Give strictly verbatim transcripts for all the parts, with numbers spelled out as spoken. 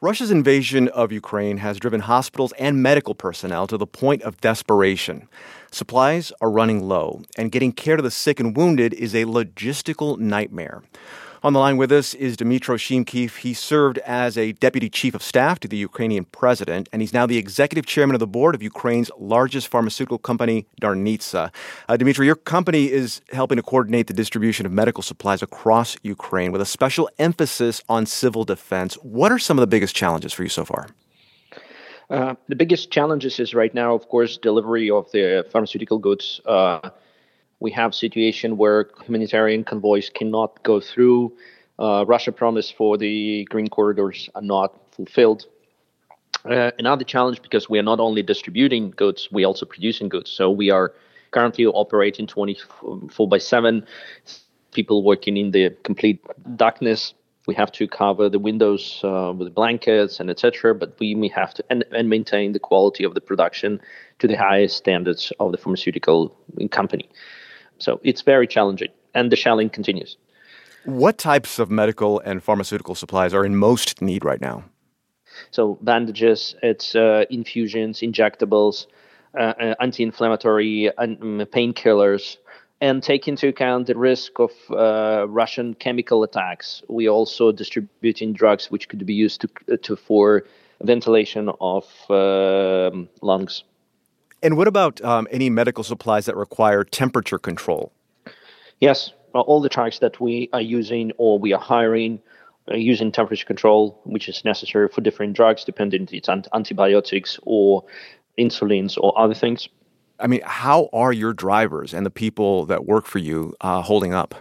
Russia's invasion of Ukraine has driven hospitals and medical personnel to the point of desperation. Supplies are running low, and getting care to the sick and wounded is a logistical nightmare. On the line with us is Dmytro Shymkiv. He served as a deputy chief of staff to the Ukrainian president, and he's now the executive chairman of the board of Ukraine's largest pharmaceutical company, Darnitsa. Uh, Dmytro, your company is helping to coordinate the distribution of medical supplies across Ukraine with a special emphasis on civil defense. What are some of the biggest challenges for you so far? Uh, the biggest challenges is right now, of course, delivery of the pharmaceutical goods. Uh, We have a situation where humanitarian convoys cannot go through. Uh, Russia promised for the green corridors are not fulfilled. Uh, another challenge, because we are not only distributing goods, we are also producing goods. So we are currently operating twenty-four by seven, people working in the complete darkness. We have to cover the windows uh, with blankets and et cetera. But we may have to and, and maintain the quality of the production to the highest standards of the pharmaceutical company. So it's very challenging, and the shelling continues. What types of medical and pharmaceutical supplies are in most need right now? So bandages, it's uh, infusions, injectables, uh, uh, anti-inflammatory, uh, painkillers, and take into account the risk of uh, Russian chemical attacks. We also distributing drugs which could be used to, to for ventilation of uh, lungs. And what about um, any medical supplies that require temperature control? Yes, all the drugs that we are using or we are hiring are using temperature control, which is necessary for different drugs, depending if it's antibiotics or insulins or other things. I mean, how are your drivers and the people that work for you uh, holding up?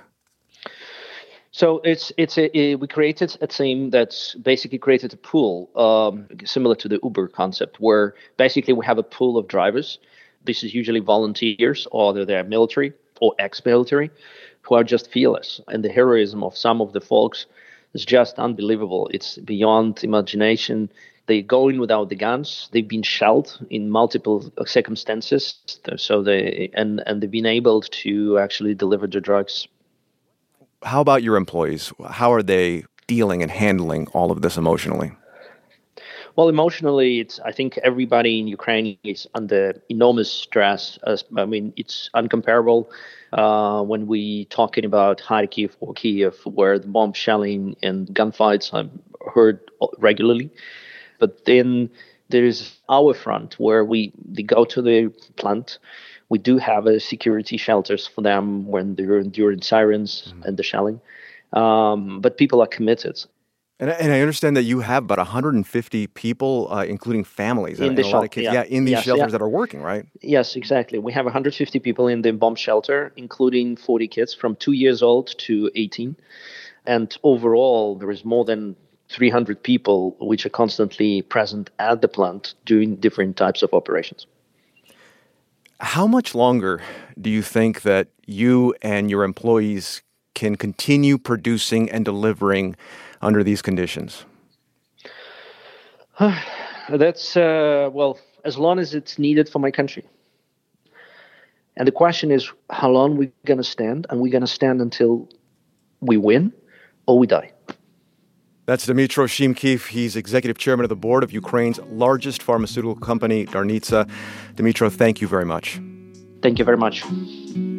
So it's it's a, a we created a team that's basically created a pool um, similar to the Uber concept, where basically we have a pool of drivers. This is usually volunteers, or they're military or ex-military, who are just fearless. And the heroism of some of the folks is just unbelievable. It's beyond imagination. They go in without the guns. They've been shelled in multiple circumstances, so they and and they've been able to actually deliver the drugs. How about your employees? How are they dealing and handling all of this emotionally? Well, emotionally, it's I think everybody in Ukraine is under enormous stress. As, I mean, it's uncomparable uh, when we talking about Kharkiv or Kiev, where the bomb shelling and gunfights are heard regularly. But then there is our front, where we they go to the plant. We do have a security shelters for them when they're enduring sirens mm-hmm. and the shelling. Um, but people are committed. And, and I understand that you have about one hundred fifty people, uh, including families, in and, the and a shel- lot of kids, yeah. yeah, in these yes, shelters yeah. that are working, right? Yes, exactly. We have one hundred fifty people in the bomb shelter, including forty kids from two years old to eighteen. And overall, there is more than three hundred people which are constantly present at the plant doing different types of operations. How much longer do you think that you and your employees can continue producing and delivering under these conditions? That's, uh, well, as long as it's needed for my country. And the question is, how long are we going to stand? And we're going to stand until we win or we die. That's Dmytro Shymkiv. He's executive chairman of the board of Ukraine's largest pharmaceutical company, Darnitsa. Dmytro, thank you very much. Thank you very much.